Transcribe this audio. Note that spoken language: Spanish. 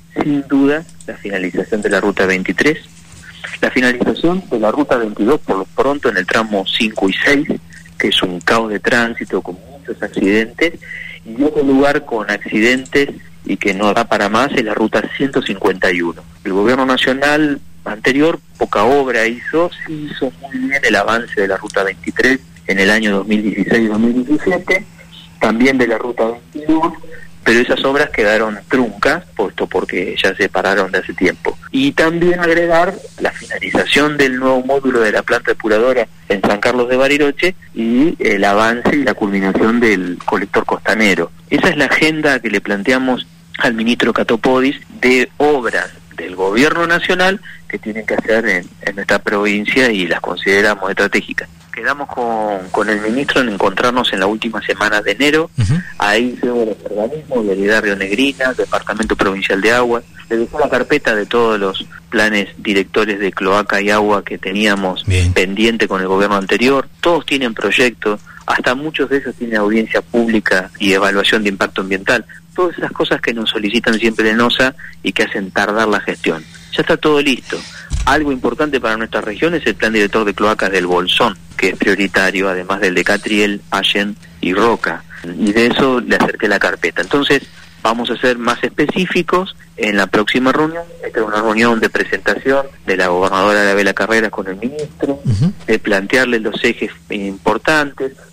sin duda la finalización de la ruta 23, la finalización de la ruta 22 por lo pronto en el tramo 5 y 6, que es un caos de tránsito con muchos accidentes, y otro lugar con accidentes y que no da para más es la ruta 151. El gobierno nacional anterior poca obra hizo, sí hizo muy bien el avance de la ruta 23 en el año 2016 y 2017, también de la ruta 22, pero esas obras quedaron truncas, puesto porque ya se pararon de hace tiempo. Y también agregar la finalización del nuevo módulo de la planta depuradora en San Carlos de Bariloche y el avance y la culminación del colector costanero. Esa es la agenda que le planteamos al ministro Catopodis de obras del gobierno nacional que tienen que hacer en nuestra provincia y las consideramos estratégicas. Quedamos con el ministro en encontrarnos en la última semana de enero. Ahí hicimos los organismos, Vialidad Rionegrina, Departamento Provincial de Agua. Le dejó la carpeta de todos los planes directores de cloaca y agua que teníamos pendiente con el gobierno anterior. Todos tienen proyectos, hasta muchos de ellos tienen audiencia pública y evaluación de impacto ambiental. Todas esas cosas que nos solicitan siempre en OSA y que hacen tardar la gestión. Ya está todo listo. Algo importante para nuestra región es el plan director de cloacas del Bolsón, que es prioritario, además del de Catriel, Allen y Roca. Y de eso le acerqué la carpeta. Entonces, vamos a ser más específicos en la próxima reunión. Esta es una reunión de presentación de la gobernadora Arabela Carreras con el ministro, de plantearle los ejes importantes.